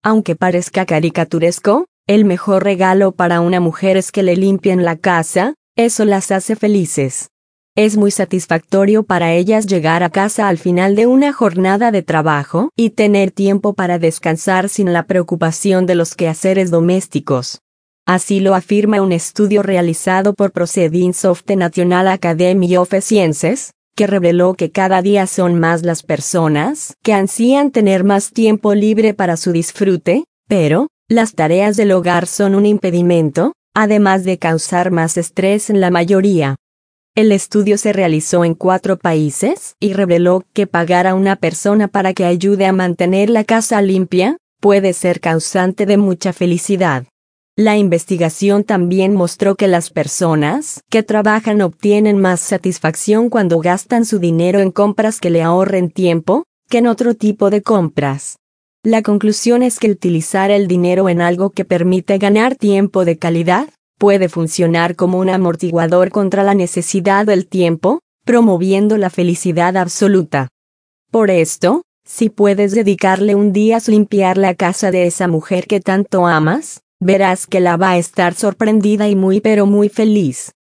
Aunque parezca caricaturesco, el mejor regalo para una mujer es que le limpien la casa, eso las hace felices. Es muy satisfactorio para ellas llegar a casa al final de una jornada de trabajo y tener tiempo para descansar sin la preocupación de los quehaceres domésticos. Así lo afirma un estudio realizado por Proceedings of the National Academy of Sciences, que reveló que cada día son más las personas que ansían tener más tiempo libre para su disfrute, pero las tareas del hogar son un impedimento, además de causar más estrés en la mayoría. El estudio se realizó en 4 países y reveló que pagar a una persona para que ayude a mantener la casa limpia puede ser causante de mucha felicidad. La investigación también mostró que las personas que trabajan obtienen más satisfacción cuando gastan su dinero en compras que le ahorren tiempo que en otro tipo de compras. La conclusión es que utilizar el dinero en algo que permite ganar tiempo de calidad puede funcionar como un amortiguador contra la necesidad del tiempo, promoviendo la felicidad absoluta. Por esto, si puedes dedicarle un día a limpiar la casa de esa mujer que tanto amas, verás que la va a estar sorprendida y muy pero muy feliz.